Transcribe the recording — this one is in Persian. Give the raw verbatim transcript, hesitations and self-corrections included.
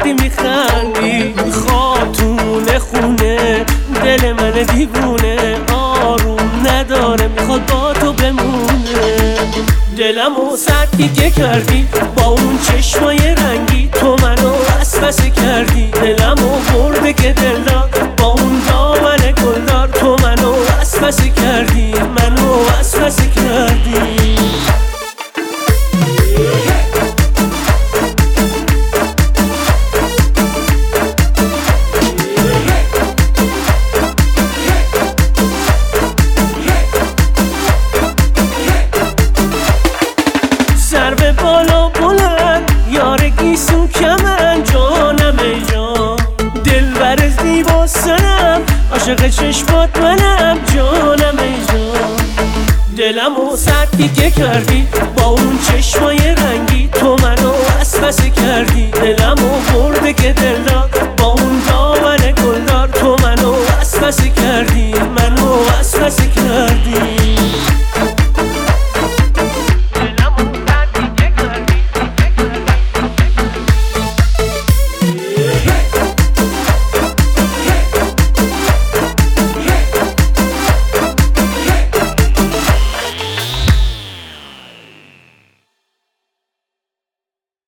وقتی میخندی خاتون خونه دل من دیوونه آروم نداره میخواد با تو بمونه دلمو سرد دیگه کردی با اون چشمای رنگی تو منو وسوسه کردی دلمو برده که دلدار با اون دامن گلدار تو منو وسوسه کردی منو وسوسه کردی سر بالا بلند یار گیسو کمن جانم ای جان دلبر زیبا سنم عاشق چشمات منم جانم ای جان دلمو سرد دیگه کردی با اون چشمای رنگی تو منو وسوسه کردی دلمو برده که دلدار با اون دامن گلدار تو منو وسوسه کردی منو